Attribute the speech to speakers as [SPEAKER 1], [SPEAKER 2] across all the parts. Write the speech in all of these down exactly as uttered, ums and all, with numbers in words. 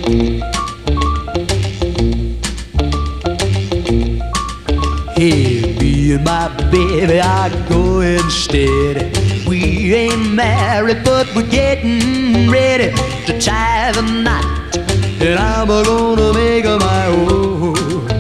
[SPEAKER 1] Hey, me and my baby are going steady. We ain't married, but we're getting ready to tie the knot, and I'm gonna make her my own.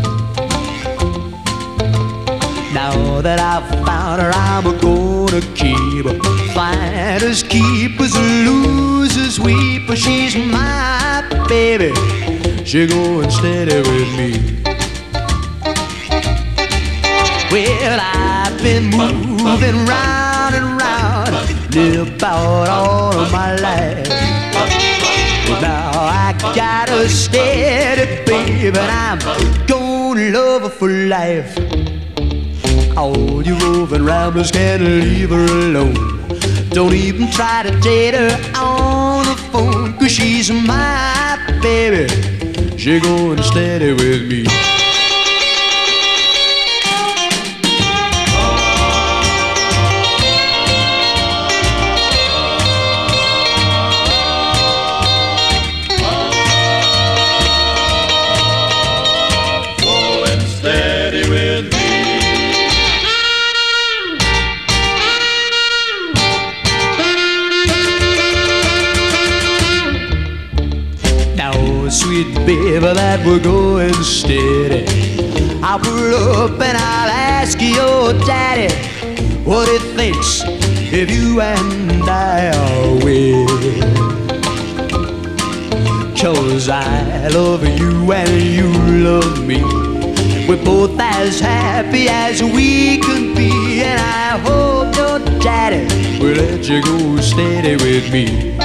[SPEAKER 1] Now that I've found her, I'm gonna keep her. Finders, keepers, losers, weepers. She's my baby. She going steady with me. Well, I've been moving round and round about all of my life. Now I got a steady baby, and I'm gonna love her for life. All you roving ramblers can't leave her alone. Don't even try to date her on the phone, 'cause she's my baby. She going steady with me. Sweet baby, that we're going steady. I'll pull up and I'll ask your daddy what he thinks if you and I are wed. 'Cause I love you and you love me. We're both as happy as we can be, and I hope your daddy will let you go steady with me.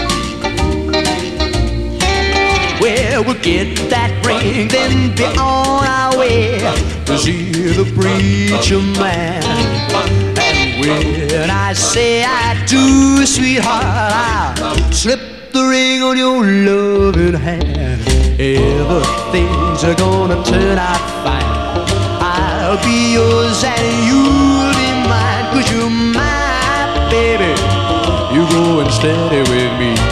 [SPEAKER 1] Well, we'll get that ring, then be on our way to see the preacher man. And when I say I do, sweetheart, I'll slip the ring on your loving hand. Everything's gonna turn out fine. I'll be yours and you'll be mine, 'cause you're my baby. You're going steady with me.